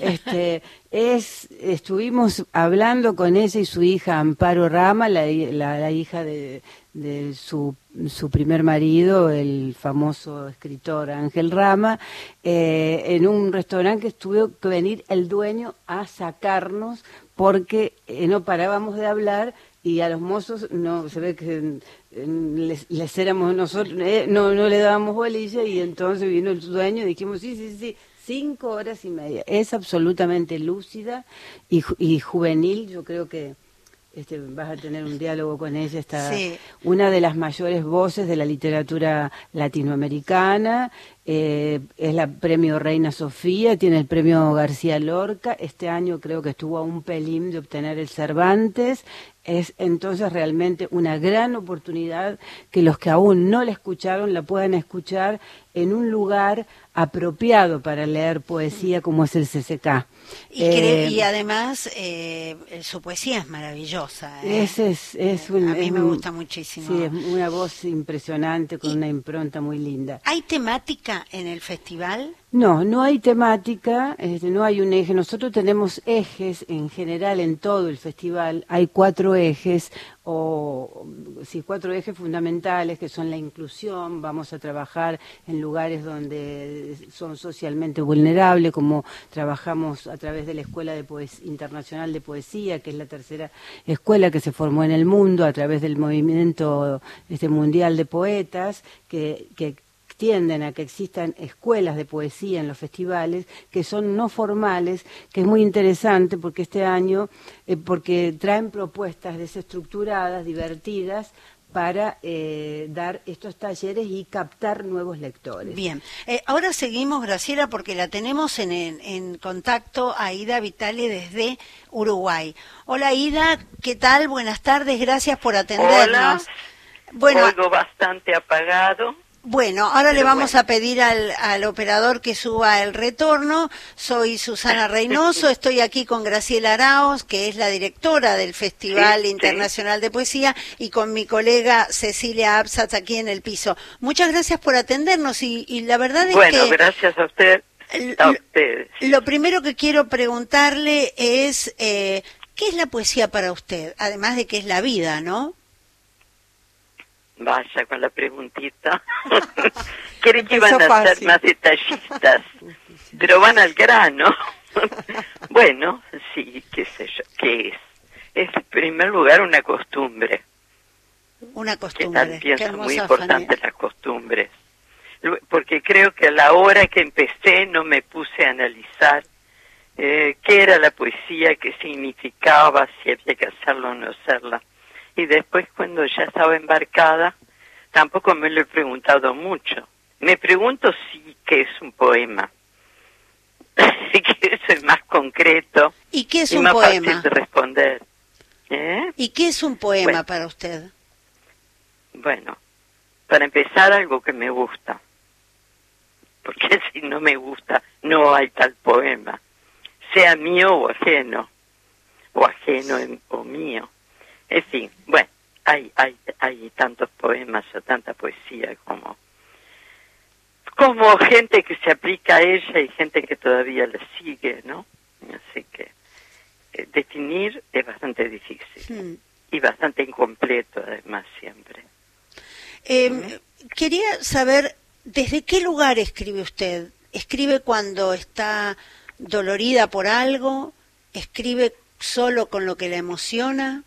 Estuvimos hablando con ella y su hija Amparo Rama, la hija de su primer marido, el famoso escritor Ángel Rama, en un restaurante que tuvo que venir el dueño a sacarnos porque no parábamos de hablar. Y a los mozos no se ve que les éramos nosotros, no le dábamos bolilla, y entonces vino el dueño y dijimos sí, 5 horas y media. Es absolutamente lúcida y juvenil. Yo creo que vas a tener un diálogo con ella. Una de las mayores voces de la literatura latinoamericana. Es la premio Reina Sofía, tiene el premio García Lorca. Este año creo que estuvo a un pelín de obtener el Cervantes. Es entonces realmente una gran oportunidad que los que aún no la escucharon la puedan escuchar en un lugar apropiado para leer poesía como es el CCK. Y además su poesía es maravillosa. A mí me gusta muchísimo. Sí, es una voz impresionante con una impronta muy linda. ¿Hay temática en el festival? No hay temática, no hay un eje. Nosotros tenemos ejes en general en todo el festival. Hay 4 ejes, 4 ejes fundamentales, que son la inclusión. Vamos a trabajar en lugares donde son socialmente vulnerables, como trabajamos a través de la Escuela Internacional de Poesía, que es la tercera escuela que se formó en el mundo a través del movimiento mundial de poetas, que tienden a que existan escuelas de poesía en los festivales que son no formales, que es muy interesante porque este año, porque traen propuestas desestructuradas, divertidas, para dar estos talleres y captar nuevos lectores. Bien, ahora seguimos, Graciela, porque la tenemos en contacto a Ida Vitale desde Uruguay. Hola Ida, ¿qué tal? Buenas tardes, gracias por atendernos. Hola, oigo bastante apagado. Bueno, ahora le vamos a pedir al operador que suba el retorno. Soy Susana Reynoso, estoy aquí con Graciela Arauz, que es la directora del Festival Internacional de Poesía, y con mi colega Cecilia Absatz aquí en el piso. Muchas gracias por atendernos y la verdad es que... Bueno, gracias a usted. A ustedes. Lo primero que quiero preguntarle es, ¿qué es la poesía para usted? Además de que es la vida, ¿no? Vaya con la preguntita. Creí que iban a ser más detallistas, pero van al grano. Bueno, sí, qué sé yo, ¿qué es? Es en primer lugar una costumbre. Una costumbre. Que pienso muy importante las costumbres. Porque creo que a la hora que empecé no me puse a analizar qué era la poesía, qué significaba, si había que hacerla o no hacerla. Y después, cuando ya estaba embarcada, tampoco me lo he preguntado mucho. Me pregunto si qué es un poema. Que eso es más concreto. ¿Y qué es y un más poema? Fácil de responder. ¿Y qué es un poema para usted? Bueno, para empezar, algo que me gusta. Porque si no me gusta, no hay tal poema. Sea mío o ajeno o mío. En fin, bueno, hay tantos poemas o tanta poesía como gente que se aplica a ella y gente que todavía la sigue, ¿no? Así que definir es bastante difícil y bastante incompleto, además, siempre. Quería saber, ¿desde qué lugar escribe usted? ¿Escribe cuando está dolorida por algo? ¿Escribe solo con lo que la emociona?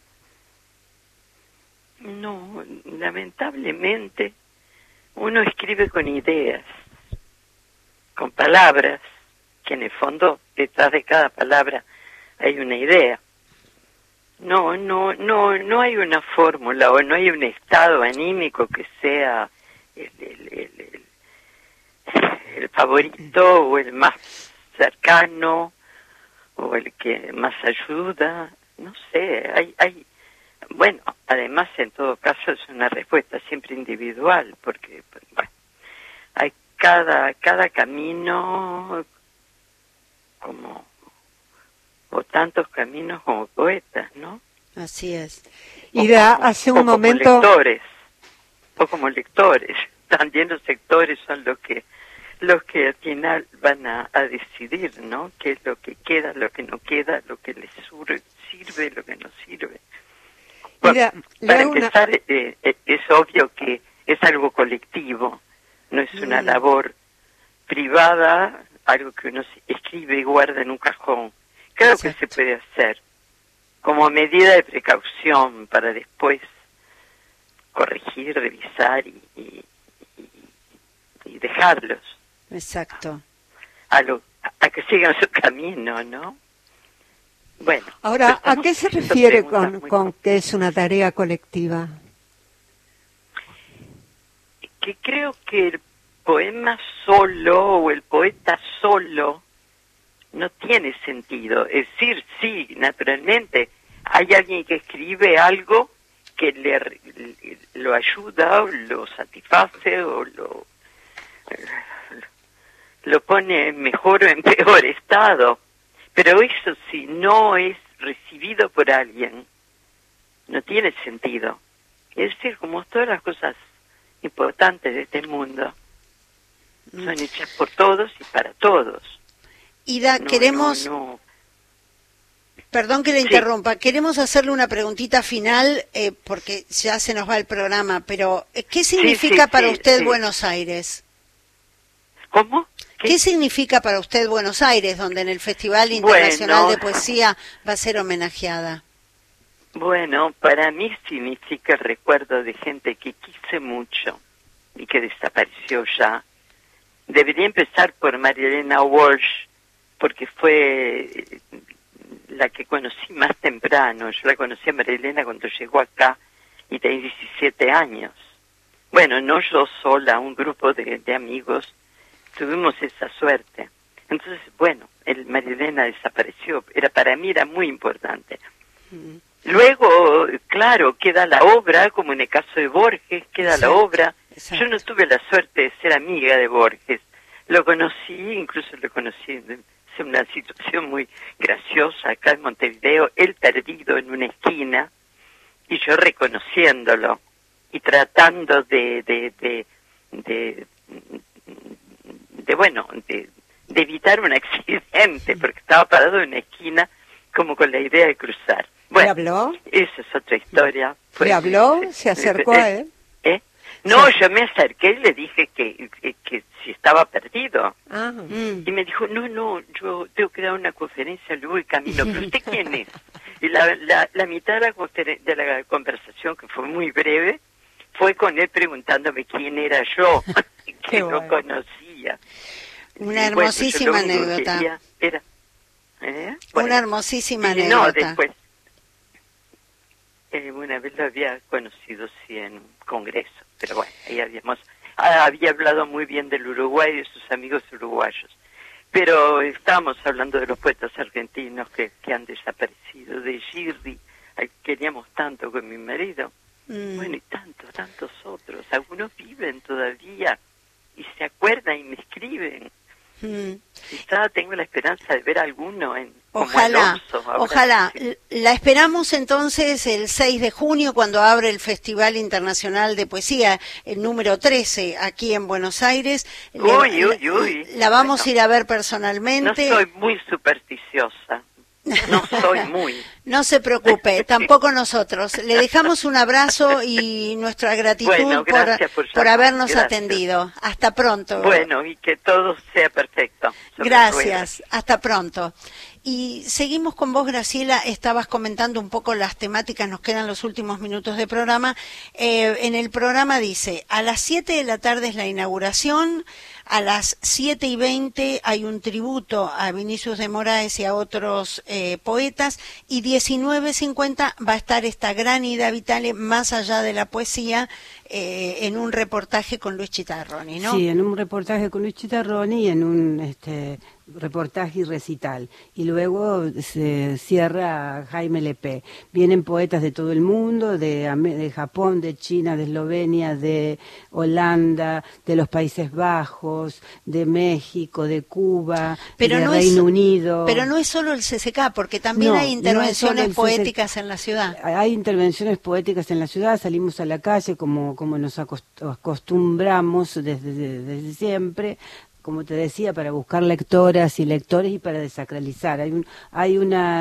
No, lamentablemente uno escribe con ideas, con palabras, que en el fondo detrás de cada palabra hay una idea. No hay una fórmula o no hay un estado anímico que sea el favorito o el más cercano o el que más ayuda, no sé, hay bueno, además en todo caso es una respuesta siempre individual, porque bueno, hay cada camino o tantos caminos como poetas, ¿no? Así es. Y hace un momento como lectores, también los lectores son los que al final van a decidir, ¿no? Qué es lo que queda, lo que no queda, lo que les sirve, lo que no sirve. Para empezar, es obvio que es algo colectivo, no es una labor privada, algo que uno escribe y guarda en un cajón. Claro que se puede hacer, como medida de precaución para después corregir, revisar y dejarlos. Exacto. A que sigan su camino, ¿no? Bueno. Ahora, ¿a qué se refiere con que es una tarea colectiva? Que creo que el poema solo o el poeta solo no tiene sentido. Es decir, sí, naturalmente, hay alguien que escribe algo que lo ayuda o lo satisface o lo pone en mejor o en peor estado. Pero eso si no es recibido por alguien, no tiene sentido. Es decir, como todas las cosas importantes de este mundo, son hechas por todos y para todos. Ida, perdón que le interrumpa, queremos hacerle una preguntita final, porque ya se nos va el programa, pero ¿qué significa para usted Buenos Aires? ¿Cómo? ¿Qué significa para usted Buenos Aires, donde en el Festival Internacional de Poesía va a ser homenajeada? Bueno, para mí significa el recuerdo de gente que quise mucho y que desapareció ya. Debería empezar por María Elena Walsh, porque fue la que conocí más temprano. Yo la conocí a María Elena cuando llegó acá y tenía 17 años. Bueno, no yo sola, un grupo de amigos tuvimos esa suerte. Entonces, bueno, María Elena desapareció. Para mí era muy importante. Luego, claro, queda la obra, como en el caso de Borges, queda la obra, Yo no tuve la suerte de ser amiga de Borges. Lo conocí, incluso lo conocí en una situación muy graciosa acá en Montevideo, él perdido en una esquina y yo reconociéndolo y tratando de evitar un accidente porque estaba parado en una esquina como con la idea de cruzar. Bueno, ¿le habló? Esa es otra historia. ¿Le habló? ¿Se acercó a él? No, yo me acerqué y le dije que si estaba perdido. Ah. Y me dijo, no, yo tengo que dar una conferencia luego y camino. ¿Pero usted quién es? Y la mitad de la conversación, que fue muy breve, fue con él preguntándome quién era yo, que no conocía. Una hermosísima anécdota. Una hermosísima anécdota. No, después. Una vez lo había conocido, sí, en un congreso. Pero bueno, ahí había hablado muy bien del Uruguay y de sus amigos uruguayos. Pero estábamos hablando de los poetas argentinos que han desaparecido, de Girri, al que queríamos tanto con mi marido. Bueno, y tantos otros. Algunos viven todavía y se acuerdan y me escriben. Tengo la esperanza de ver a alguno en Ojalá, ojalá. Sí. La esperamos entonces el 6 de junio cuando abre el Festival Internacional de Poesía, el número 13, aquí en Buenos Aires. La vamos a ir a ver personalmente. No soy muy supersticiosa. No soy muy. No se preocupe, tampoco nosotros. Le dejamos un abrazo y nuestra gratitud por habernos atendido. Hasta pronto. Bueno, y que todo sea perfecto. Gracias, hasta pronto. Y seguimos con vos, Graciela. Estabas comentando un poco las temáticas, nos quedan los últimos minutos de programa. En el programa dice, a las 7 de la tarde es la inauguración, a las 7:20 hay un tributo a Vinicius de Moraes y a otros poetas, y 19:50 va a estar esta gran Ida Vitale, más allá de la poesía, en un reportaje con Luis Chitarroni, ¿no? Sí, en un reportaje con Luis Chitarroni y en un reportaje y recital. Y luego se cierra Jaime Lepé. Vienen poetas de todo el mundo, de Japón, de China, de Eslovenia, de Holanda, de los Países Bajos, de México, de Cuba, de Reino Unido. Pero no es solo el CCK, porque también hay intervenciones poéticas en la ciudad. Hay intervenciones poéticas en la ciudad, salimos a la calle como nos acostumbramos desde siempre, como te decía, para buscar lectoras y lectores y para desacralizar. Hay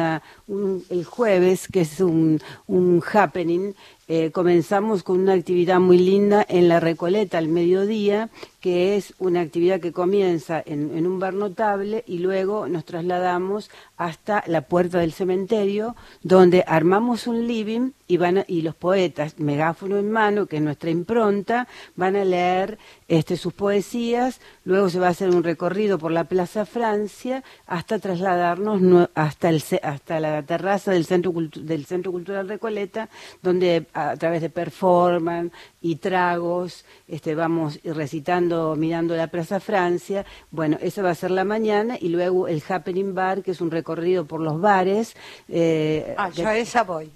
el jueves, que es un happening, comenzamos con una actividad muy linda en La Recoleta al mediodía, que es una actividad que comienza en un bar notable y luego nos trasladamos hasta la puerta del cementerio, donde armamos un living y los poetas, megáfono en mano, que es nuestra impronta, van a leer sus poesías. Luego se va a hacer un recorrido por la Plaza Francia hasta trasladarnos hasta la terraza del Centro Cultural Recoleta, donde a través de performance y tragos vamos recitando, mirando la Plaza Francia. Bueno, eso va a ser la mañana, y luego el Happening Bar, que es un recorrido por los bares. Yo a esa voy.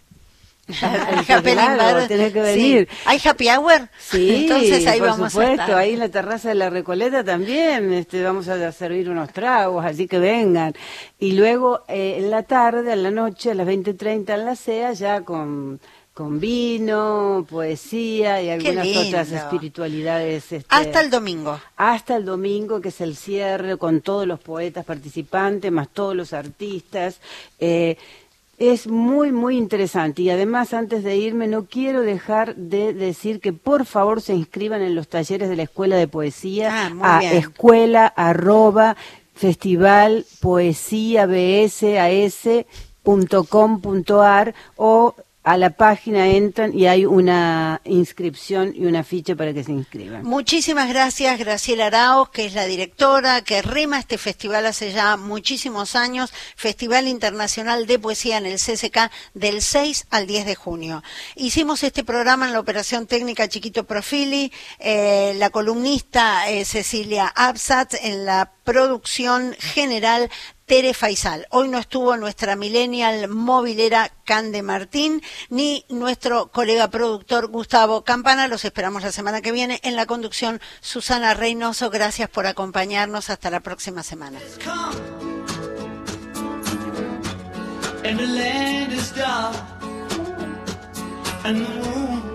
Claro, tenés que venir. Sí. ¿Hay happy hour? Sí, entonces ahí por vamos supuesto, a estar. ahí en la terraza de la Recoleta también vamos a servir unos tragos, así que vengan. Y luego en la tarde, en la noche, a las 20:30 en la CEA, ya con vino, poesía y algunas otras espiritualidades. Hasta el domingo. Hasta el domingo, que es el cierre, con todos los poetas participantes, más todos los artistas. Es muy, muy interesante. Y además, antes de irme, no quiero dejar de decir que por favor se inscriban en los talleres de la Escuela de Poesía a escuela@festivalpoesiabsas.com.ar, o a la página entran y hay una inscripción y una ficha para que se inscriban. Muchísimas gracias, Graciela Arauz, que es la directora, que rema este festival hace ya muchísimos años, Festival Internacional de Poesía en el CCK, del 6 al 10 de junio. Hicimos este programa en la operación técnica Chiquito Profili, la columnista Cecilia Absat, en la producción general Tere Faisal. Hoy no estuvo nuestra millennial movilera Cande Martín, ni nuestro colega productor Gustavo Campana. Los esperamos la semana que viene. En la conducción, Susana Reynoso. Gracias por acompañarnos. Hasta la próxima semana. And the land is dark, and the moon